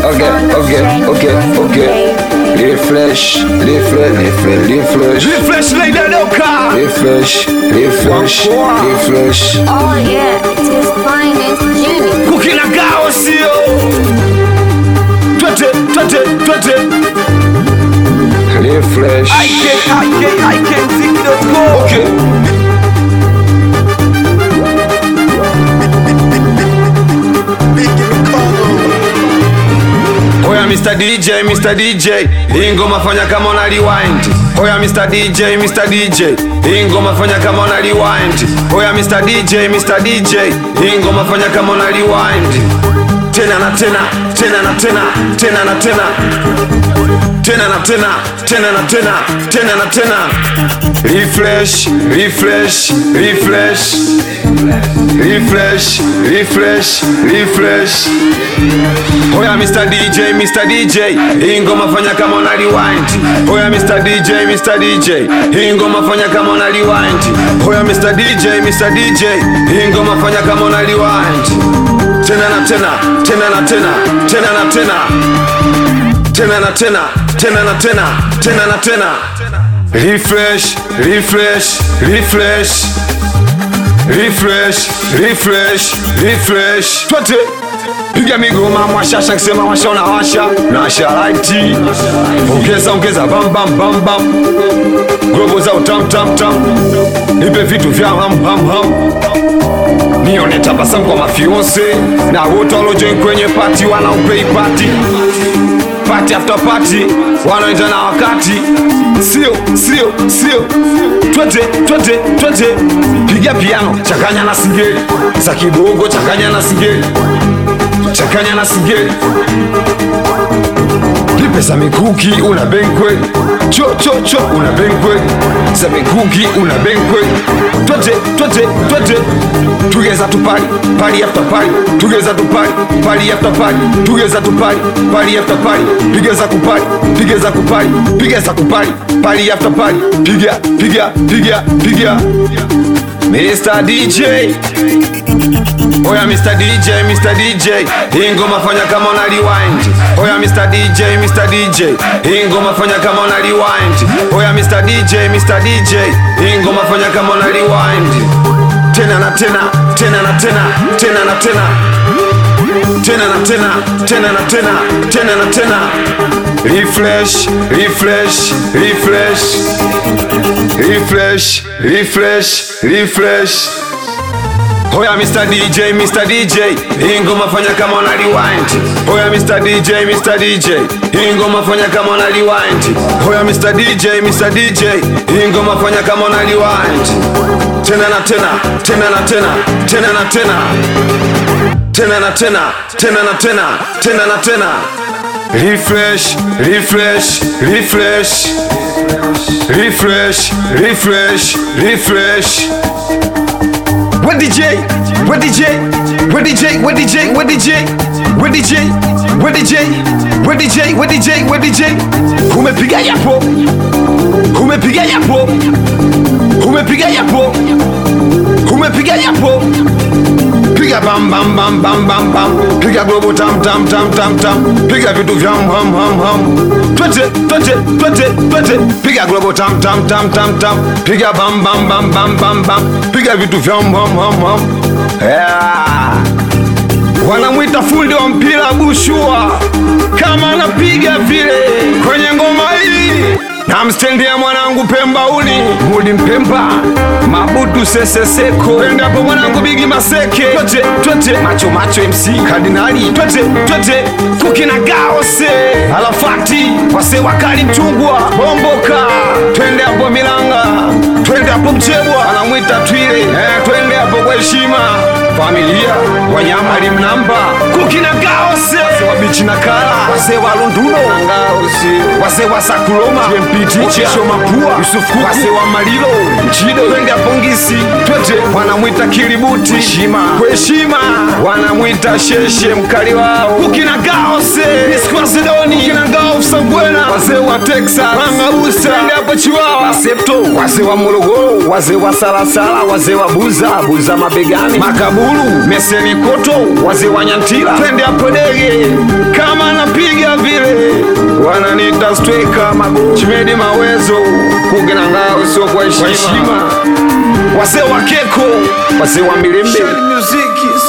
Okay. Refresh. Refresh later doka. Refresh. Oh yeah, it is finest Jimmy. Kukina gao sio. Twete. Refresh. I can ziki.com. Okay. Oya Mr. DJ, hii ngoma fanya kama una rewind. Oya Mr. DJ, hii ngoma fanya kama una rewind. Oya Mr. DJ, hii ngoma fanya kama una rewind. Tena na tena. Refresh. Oya Mr. DJ, hii ngoma fanya kama una rewind. Oya Mr. DJ, hii ngoma fanya kama una rewind. Oya Mr. DJ, hii ngoma fanya kama una rewind. Tena na tena. Refresh. Twete. Piga migoma mwashasha kusema washona washa. Nasha lighti. Ongeza bam. Globo za tam. Nipe vitu vya ham. Nione tabasamu kwa mafionse. Na wote walojoin kwenye party wanaupei party. Party after party wanaenda na wakati. Sio. Twete. Piga piano, changanya na singeli. Za kibongo changanya na singeli. Lipe za mikuki una benkwe. Cho una benkwe. Za mikuki una benkwe. Twete. Together to party after party. Together to party after party. Together to party after party. Pigeza kupari, party after party. Piga. Mr. DJ. Oya Mr. DJ, hii ngoma fanya kama una rewind. Oya Mr. DJ, hii ngoma fanya kama una rewind. Oya Mr. DJ, hii ngoma fanya kama una rewind. Tena na tena. Refresh. Oya Mr. DJ, hii ngoma fanya kama una rewind. Oya Mr. DJ, hii ngoma fanya kama una rewind. Oya Mr. DJ, hii ngoma fanya kama una rewind. Tena na tena. Refresh. What DJ? Umepiga yapo. Piga bam. Piga globo tam. Piga vitu vya ham. Twete. Piga globo tam. Piga bam. Piga vitu vya ham. Yeah. Wanamwita fundi wa mpira Bushua. Kama anapiga vile kwenye ngoma hii. Namstendia mwanangu Pembauni, Mudi Mpemba, Mabutu Seseseko. Penda hapo mwanangu Bigi Maseke. Twete, macho MC Kardinali. Twete, Kukina Gaose, Alafati, wase wakali Mchungwa, Bomboka. Twende hapo Milanga, twende hapo Mchebwa, anamwita Twile. Twende hapo kwa heshima. Familia, wanyama limnamba. Kukina Gaose, wase wa bichi na kala, wase wa Lunduno, wase wa Sakuloma, Mpisho Mapua, Yusuf Kuku, wase wa Malilo, Mchido, twende hapo Ngisi. Twete, wanamwita Kilibuti, kwa heshima, wanamwita Sheshe mkali wao. Kukina Gaose, Niskwa Zedoni, Kukina Gao Sambwena, wase wa Texas, Mangabusa, twende hapo Chiwawa, Septo, wase wa Morogoro, wase wa Salasala, wase wa Buza mabegani, Makabu Uhuru Meseni Koto wazee wa Nyantila, twende hapo dege kama napiga vile wananiita stweka mago Chimedi Mawezo kuge na ngao sio kwa heshima, wazee wa Keko, wazee wa Milembe.